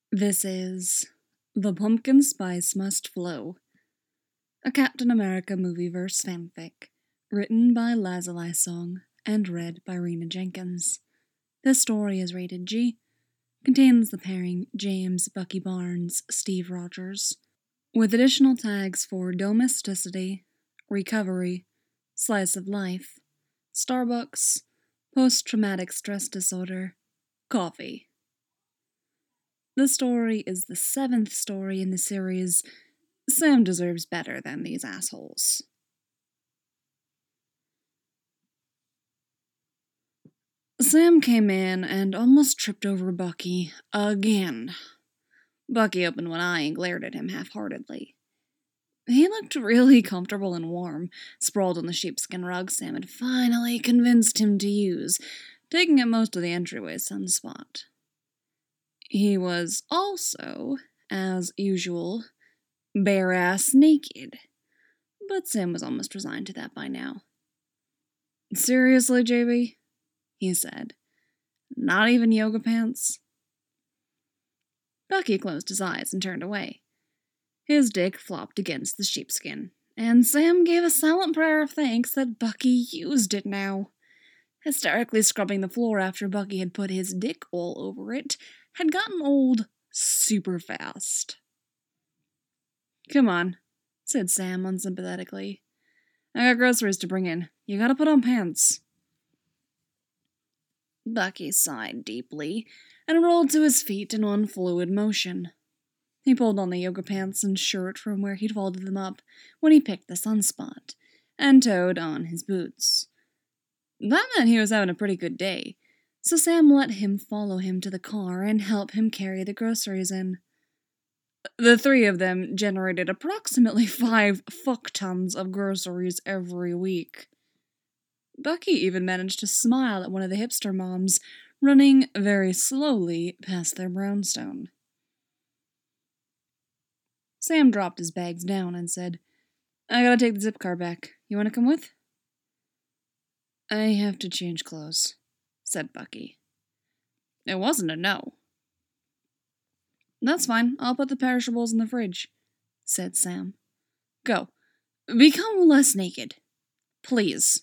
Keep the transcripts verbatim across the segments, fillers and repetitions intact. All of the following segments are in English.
This is The Pumpkin Spice Must Flow, a Captain America movieverse fanfic, written by Lazuli Song and read by Rena Jenkins. This story is rated G, contains the pairing James Bucky Barnes, Steve Rogers, with additional tags for domesticity, recovery, slice of life, Starbucks, post-traumatic stress disorder, coffee. The story is the seventh story in the series. Sam deserves better than these assholes. Sam came in and almost tripped over Bucky again. Bucky opened one eye and glared at him half-heartedly. He looked really comfortable and warm, sprawled on the sheepskin rug Sam had finally convinced him to use, taking up most of the entryway sunspot. He was also, as usual, bare-ass naked, but Sam was almost resigned to that by now. "Seriously, J B?" he said. "Not even yoga pants?" Bucky closed his eyes and turned away. His dick flopped against the sheepskin, and Sam gave a silent prayer of thanks that Bucky used it now. Hysterically scrubbing the floor after Bucky had put his dick all over it had gotten old super fast. "Come on," said Sam unsympathetically. "I got groceries to bring in. You gotta put on pants." Bucky sighed deeply and rolled to his feet in one fluid motion. He pulled on the yoga pants and shirt from where he'd folded them up when he picked the sunspot, and toed on his boots. That meant he was having a pretty good day, so Sam let him follow him to the car and help him carry the groceries in. The three of them generated approximately five fuck tons of groceries every week. Bucky even managed to smile at one of the hipster moms, running very slowly past their brownstone. Sam dropped his bags down and said, "I gotta take the zip car back. You wanna come with?" "I have to change clothes," said Bucky. It wasn't a no. "That's fine. I'll put the perishables in the fridge," said Sam. "Go. Become less naked. Please."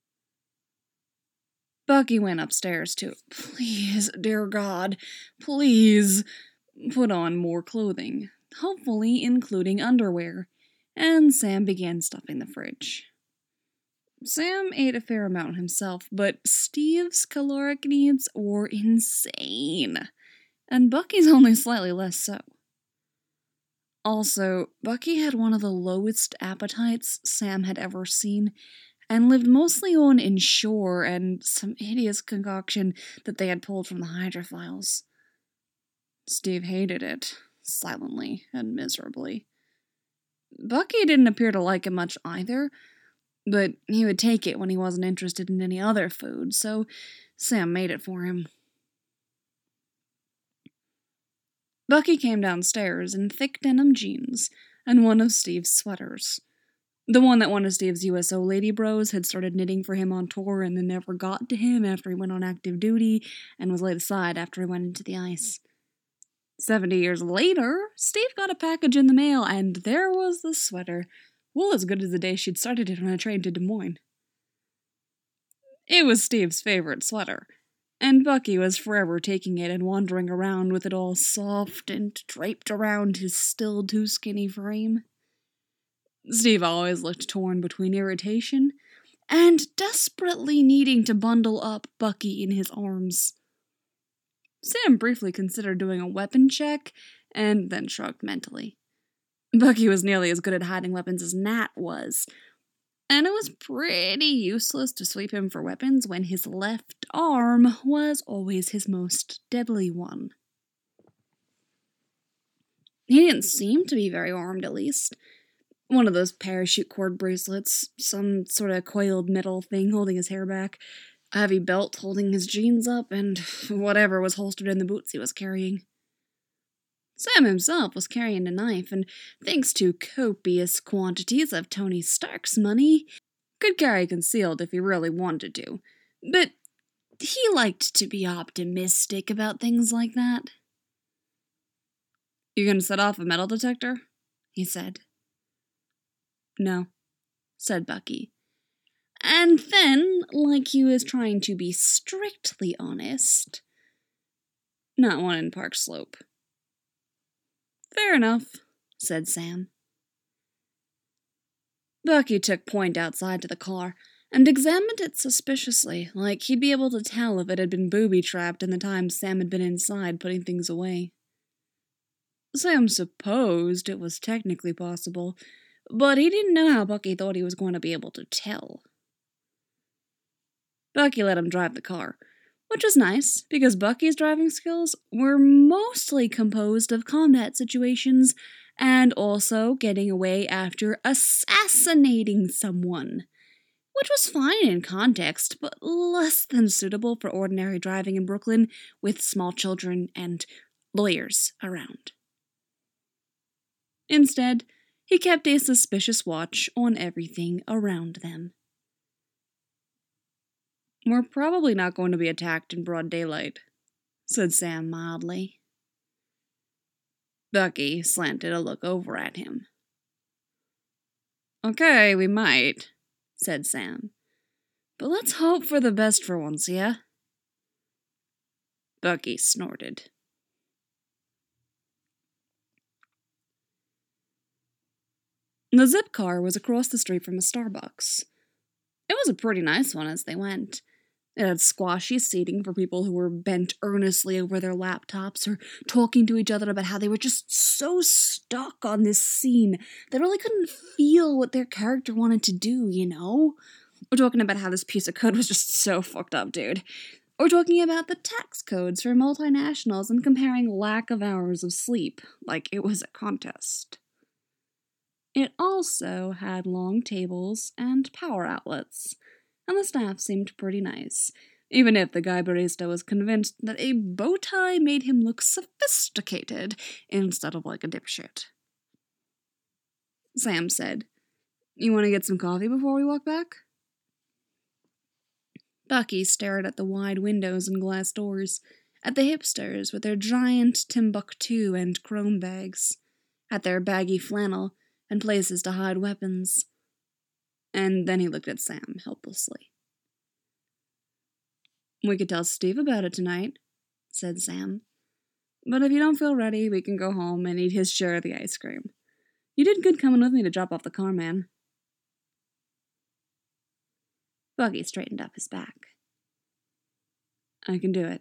Bucky went upstairs to, please, dear God, please, put on more clothing, hopefully including underwear, and Sam began stuffing the fridge. Sam ate a fair amount himself, but Steve's caloric needs were insane, and Bucky's only slightly less so. Also, Bucky had one of the lowest appetites Sam had ever seen, and lived mostly on Ensure and some hideous concoction that they had pulled from the hydrophiles. Steve hated it, silently and miserably. Bucky didn't appear to like it much either, but he would take it when he wasn't interested in any other food, so Sam made it for him. Bucky came downstairs in thick denim jeans and one of Steve's sweaters. The one that one of Steve's U S O lady bros had started knitting for him on tour and then never got to him after he went on active duty and was laid aside after he went into the ice. Seventy years later, Steve got a package in the mail, and there was the sweater, well as good as the day she'd started it on a train to Des Moines. It was Steve's favorite sweater, and Bucky was forever taking it and wandering around with it all soft and draped around his still too skinny frame. Steve always looked torn between irritation and desperately needing to bundle up Bucky in his arms. Sam briefly considered doing a weapon check, and then shrugged mentally. Bucky was nearly as good at hiding weapons as Nat was, and it was pretty useless to sweep him for weapons when his left arm was always his most deadly one. He didn't seem to be very armed, at least. One of those parachute cord bracelets, some sort of coiled metal thing holding his hair back, a heavy belt holding his jeans up, and whatever was holstered in the boots he was carrying. Sam himself was carrying a knife, and thanks to copious quantities of Tony Stark's money, could carry concealed if he really wanted to. But he liked to be optimistic about things like that. You gonna set off a metal detector? He said. No, said Bucky. And then, like he was trying to be strictly honest, not one in Park Slope. Fair enough, said Sam. Bucky took point outside to the car and examined it suspiciously, like he'd be able to tell if it had been booby-trapped in the time Sam had been inside putting things away. Sam supposed it was technically possible, but he didn't know how Bucky thought he was going to be able to tell. Bucky let him drive the car, which was nice, because Bucky's driving skills were mostly composed of combat situations and also getting away after assassinating someone, which was fine in context, but less than suitable for ordinary driving in Brooklyn with small children and lawyers around. Instead, he kept a suspicious watch on everything around them. We're probably not going to be attacked in broad daylight, said Sam mildly. Bucky slanted a look over at him. Okay, we might, said Sam. But let's hope for the best for once, yeah? Bucky snorted. The zip car was across the street from a Starbucks. It was a pretty nice one as they went. It had squashy seating for people who were bent earnestly over their laptops or talking to each other about how they were just so stuck on this scene they really couldn't feel what their character wanted to do, you know? Or talking about how this piece of code was just so fucked up, dude. Or talking about the tax codes for multinationals and comparing lack of hours of sleep like it was a contest. It also had long tables and power outlets, and the staff seemed pretty nice, even if the guy barista was convinced that a bow tie made him look sophisticated instead of like a dipshit. Sam said, "You want to get some coffee before we walk back?" Bucky stared at the wide windows and glass doors, at the hipsters with their giant Timbuktu and chrome bags, at their baggy flannel and places to hide weapons. And then he looked at Sam helplessly. We could tell Steve about it tonight, said Sam. But if you don't feel ready, we can go home and eat his share of the ice cream. You did good coming with me to drop off the car, man. Bucky straightened up his back. I can do it.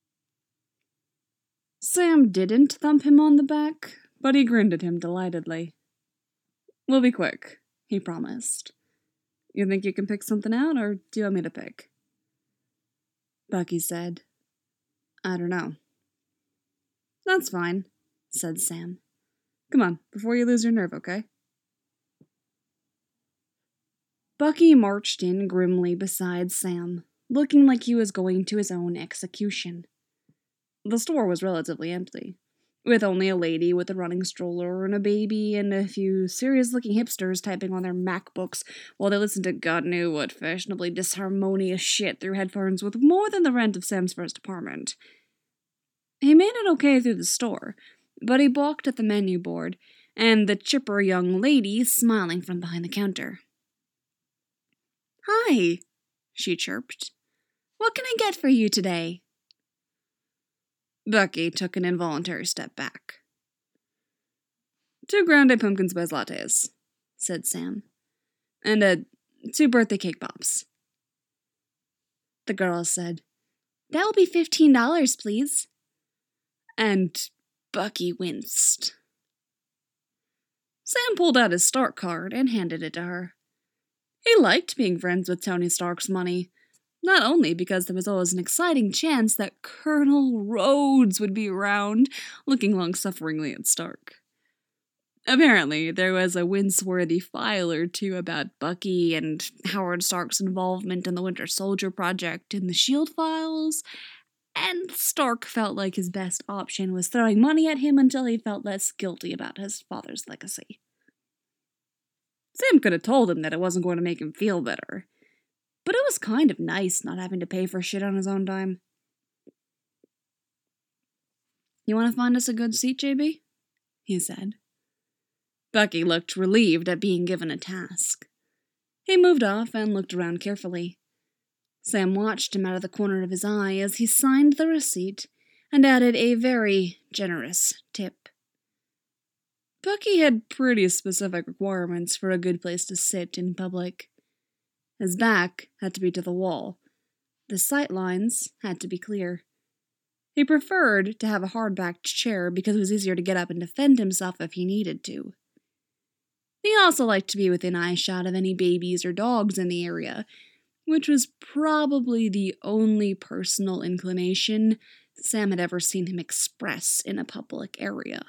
Sam didn't thump him on the back, but he grinned at him delightedly. We'll be quick, he promised. You think you can pick something out, or do you want me to pick? Bucky said, I don't know. That's fine, said Sam. Come on, before you lose your nerve, okay? Bucky marched in grimly beside Sam, looking like he was going to his own execution. The store was relatively empty, with only a lady with a running stroller and a baby and a few serious-looking hipsters typing on their MacBooks while they listened to God knew what fashionably disharmonious shit through headphones with more than the rent of Sam's first apartment. He made it okay through the store, but he balked at the menu board and the chipper young lady smiling from behind the counter. Hi, she chirped. What can I get for you today? Bucky took an involuntary step back. Two grande pumpkin spice lattes, said Sam. And uh, two birthday cake pops. The girl said, That will be fifteen dollars, please. And Bucky winced. Sam pulled out his Stark card and handed it to her. He liked being friends with Tony Stark's money, not only because there was always an exciting chance that Colonel Rhodes would be around, looking long-sufferingly at Stark. Apparently, there was a wince-worthy file or two about Bucky and Howard Stark's involvement in the Winter Soldier project in the SHIELD files, and Stark felt like his best option was throwing money at him until he felt less guilty about his father's legacy. Sam could have told him that it wasn't going to make him feel better, but it was kind of nice not having to pay for shit on his own dime. You want to find us a good seat, J B? he said. Bucky looked relieved at being given a task. He moved off and looked around carefully. Sam watched him out of the corner of his eye as he signed the receipt and added a very generous tip. Bucky had pretty specific requirements for a good place to sit in public. His back had to be to the wall. The sight lines had to be clear. He preferred to have a hard-backed chair because it was easier to get up and defend himself if he needed to. He also liked to be within eyeshot of any babies or dogs in the area, which was probably the only personal inclination Sam had ever seen him express in a public area.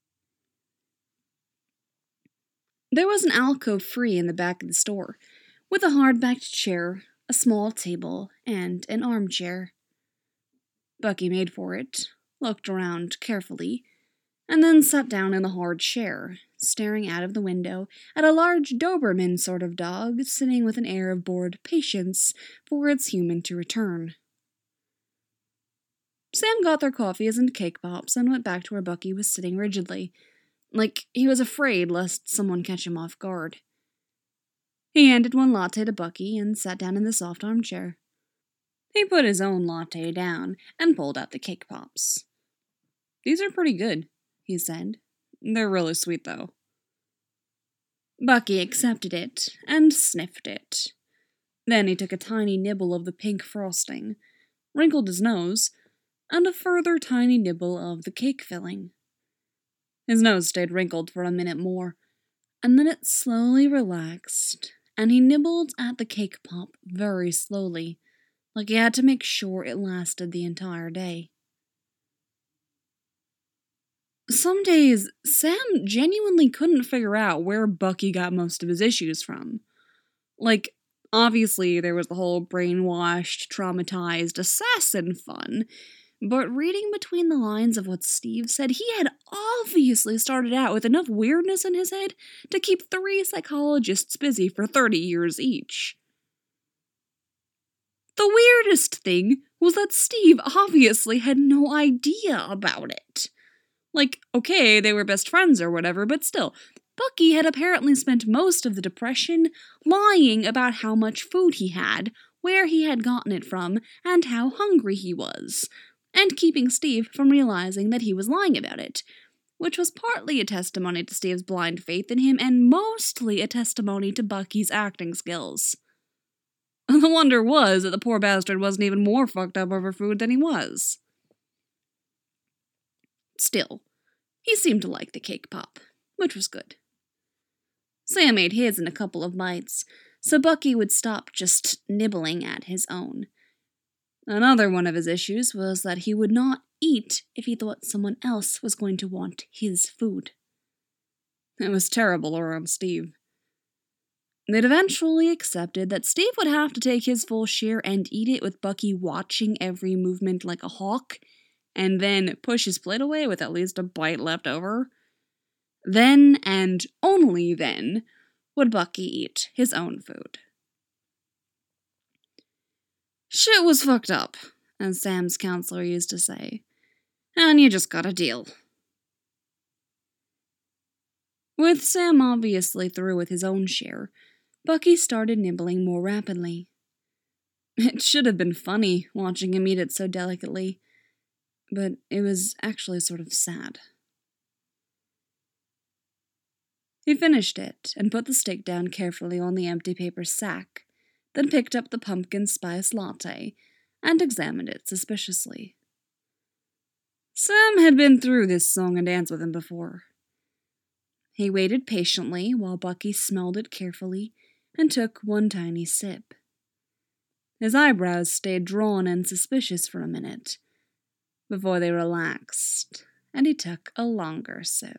There was an alcove free in the back of the store, with a hard-backed chair, a small table, and an armchair. Bucky made for it, looked around carefully, and then sat down in the hard chair, staring out of the window at a large Doberman sort of dog sitting with an air of bored patience for its human to return. Sam got their coffees and cake pops and went back to where Bucky was sitting rigidly, like he was afraid lest someone catch him off guard. He handed one latte to Bucky and sat down in the soft armchair. He put his own latte down and pulled out the cake pops. "These are pretty good," he said. "They're really sweet, though." Bucky accepted it and sniffed it. Then he took a tiny nibble of the pink frosting, wrinkled his nose, and a further tiny nibble of the cake filling. His nose stayed wrinkled for a minute more, and then it slowly relaxed, and he nibbled at the cake pop very slowly, like he had to make sure it lasted the entire day. Some days, Sam genuinely couldn't figure out where Bucky got most of his issues from. Like, obviously there was the whole brainwashed, traumatized assassin fun, but reading between the lines of what Steve said, he had obviously started out with enough weirdness in his head to keep three psychologists busy for thirty years each. The weirdest thing was that Steve obviously had no idea about it. Like, okay, they were best friends or whatever, but still, Bucky had apparently spent most of the depression lying about how much food he had, where he had gotten it from, and how hungry he was, and keeping Steve from realizing that he was lying about it, which was partly a testimony to Steve's blind faith in him and mostly a testimony to Bucky's acting skills. The wonder was that the poor bastard wasn't even more fucked up over food than he was. Still, he seemed to like the cake pop, which was good. Sam ate his in a couple of bites, so Bucky would stop just nibbling at his own. Another one of his issues was that he would not eat if he thought someone else was going to want his food. It was terrible around Steve. They'd eventually accepted that Steve would have to take his full share and eat it with Bucky watching every movement like a hawk, and then push his plate away with at least a bite left over. Then, and only then, would Bucky eat his own food. Shit was fucked up, as Sam's counselor used to say, and you just gotta deal. With Sam obviously through with his own share, Bucky started nibbling more rapidly. It should have been funny watching him eat it so delicately, but it was actually sort of sad. He finished it and put the stick down carefully on the empty paper sack, then picked up the pumpkin spice latte and examined it suspiciously. Sam had been through this song and dance with him before. He waited patiently while Bucky smelled it carefully and took one tiny sip. His eyebrows stayed drawn and suspicious for a minute, before they relaxed, and he took a longer sip.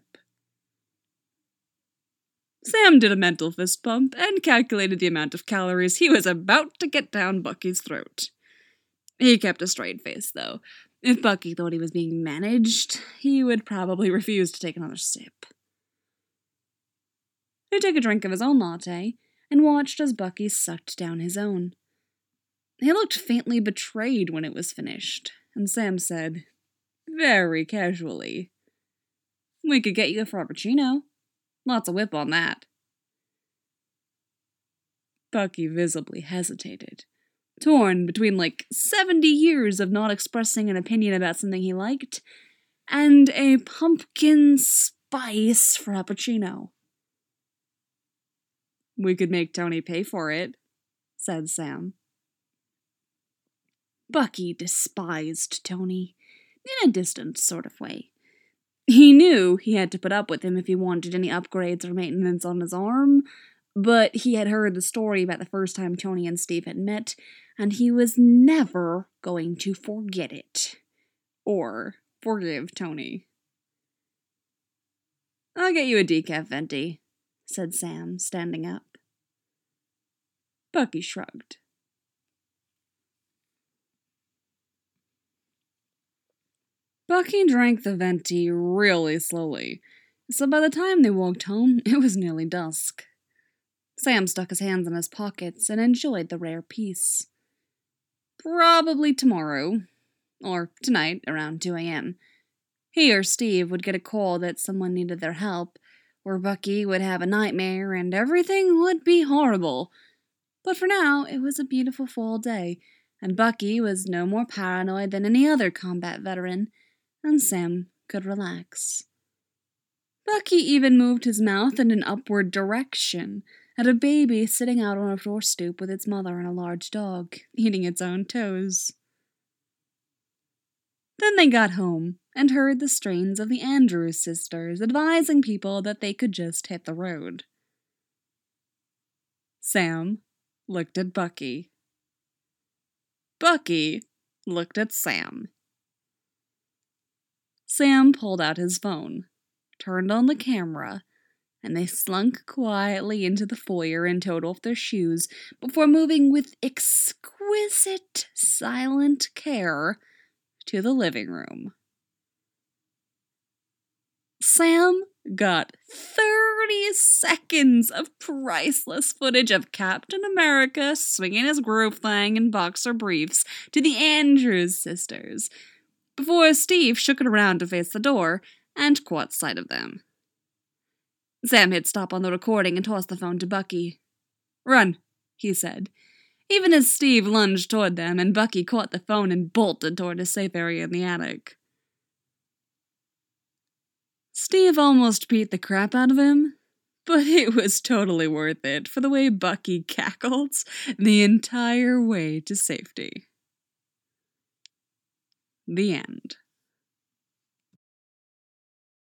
Sam did a mental fist pump and calculated the amount of calories he was about to get down Bucky's throat. He kept a straight face, though. If Bucky thought he was being managed, he would probably refuse to take another sip. He took a drink of his own latte and watched as Bucky sucked down his own. He looked faintly betrayed when it was finished, and Sam said, very casually, We could get you a frappuccino. Lots of whip on that. Bucky visibly hesitated, torn between like seventy years of not expressing an opinion about something he liked and a pumpkin spice frappuccino. We could make Tony pay for it, said Sam. Bucky despised Tony, in a distant sort of way. He knew he had to put up with him if he wanted any upgrades or maintenance on his arm, but he had heard the story about the first time Tony and Steve had met, and he was never going to forget it. Or forgive Tony. I'll get you a decaf venti, said Sam, standing up. Bucky shrugged. Bucky drank the venti really slowly, so by the time they walked home, it was nearly dusk. Sam stuck his hands in his pockets and enjoyed the rare peace. Probably tomorrow, or tonight around two a.m., he or Steve would get a call that someone needed their help, or Bucky would have a nightmare and everything would be horrible. But for now, it was a beautiful fall day, and Bucky was no more paranoid than any other combat veteran, and Sam could relax. Bucky even moved his mouth in an upward direction at a baby sitting out on a door stoop with its mother and a large dog, eating its own toes. Then they got home and heard the strains of the Andrews sisters advising people that they could just hit the road. Sam looked at Bucky. Bucky looked at Sam. Sam pulled out his phone, turned on the camera, and they slunk quietly into the foyer and toed off their shoes before moving with exquisite, silent care to the living room. Sam got thirty seconds of priceless footage of Captain America swinging his groove thing in boxer briefs to the Andrews sisters, before Steve shook it around to face the door and caught sight of them. Sam hit stop on the recording and tossed the phone to Bucky. "Run," he said, even as Steve lunged toward them and Bucky caught the phone and bolted toward his safe area in the attic. Steve almost beat the crap out of him, but it was totally worth it for the way Bucky cackled the entire way to safety. The end.